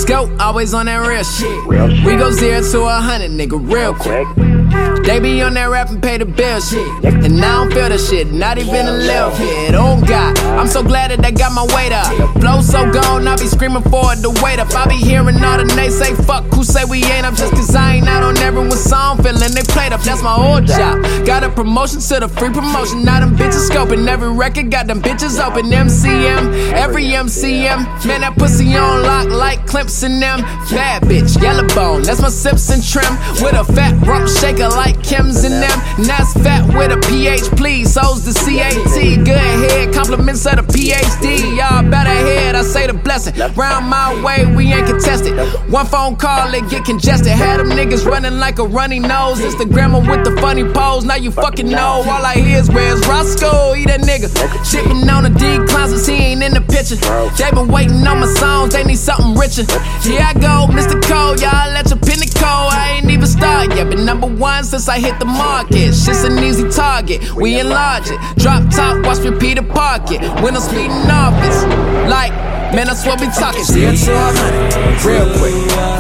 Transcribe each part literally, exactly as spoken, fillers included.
go, always on that real shit. We go zero to a hundred, nigga, real quick. They be on that rap and pay the bill shit. And I don't feel the shit, not even a little bit. Oh God, I'm so glad that they got my weight up. Flow so gone, I be screaming for it to wait up. I be hearing all the nays say fuck, who say we ain't up. Just cause I ain't out on everyone's song, feeling they played up. That's my old job. Got a promotion to the free promotion. Now them bitches scoping every record, got them bitches open. M C M, every M C M. Man, that pussy on lock like Clemps and them. Bad bitch, yellow bone, that's my sips and trim. With a fat rump shaker like Kim's and them. And that's fat with a P H, please. So's the C A T. Good head, compliments of the P H D. Y'all better head, I say the blessing. Round my way, we ain't contested. One phone call, it get congested. Had them niggas running like a runny nose. Instagrammer with the funny pose. Now you fucking know. All I hear is where's Roscoe? He that nigga. Shipping on the decline since he ain't in the picture. They been waiting on my songs, they need something richer. Here I go, Mister Cole, y'all let your pin the code. I ain't even started yet, been number one since I hit the market. Shit's an easy target, we enlarge it. Drop top, watch me Peter Park it. When I'm speeding off, it's like, man, that's what we talking. Zero to a hundred, real quick,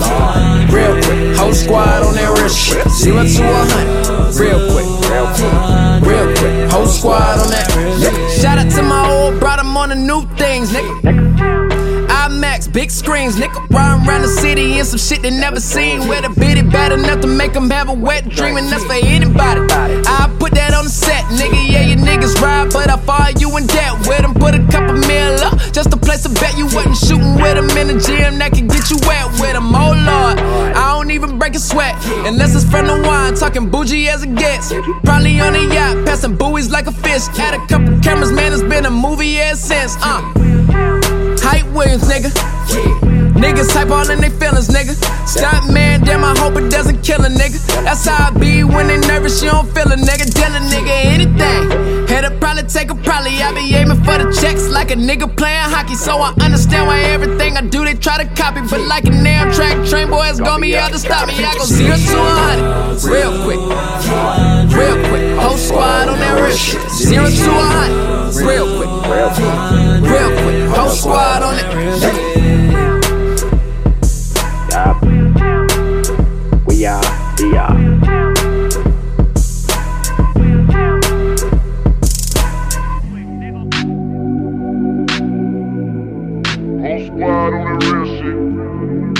real quick. Whole squad on that real shit. Zero to a hundred, real quick, real quick, real quick. Whole squad on that. Yeah. Shout out to my old brother, I'm on the new things, nigga. IMAX, big screens, nigga, riding around the city in some shit they never seen. Where the bitty bad enough to make them have a wet dream, and that's for anybody. I put that on the set, nigga, yeah, you niggas ride, but I follow you in debt with them. Put a couple mil up, just to place a bet you wasn't shooting with them in the gym that could get you wet with them. Oh Lord, I don't even break a sweat, unless it's from the wine, talking bougie as it gets. Probably on a yacht, passing buoys like a fish. Had a couple cameras, man, it's been a movie ever since, uh. Hype Williams, nigga. Niggas type all in they feelings, nigga. Stunt man, damn, I hope it doesn't kill a nigga. That's how I be when they nervous, you don't feel a nigga. Tell a nigga anything. Had to probably take a probably. I be aiming for the checks like a nigga playing hockey. So I understand why everything I do they try to copy. But like a damn track train, boy, it's gonna be hard to stop me. I go zero to a hundred, real quick, real quick. Whole squad on that real shit. Zero to a hundred, real quick, real quick. Whole squad on it. Yeah. We are, we are. Whole squad on the real shit.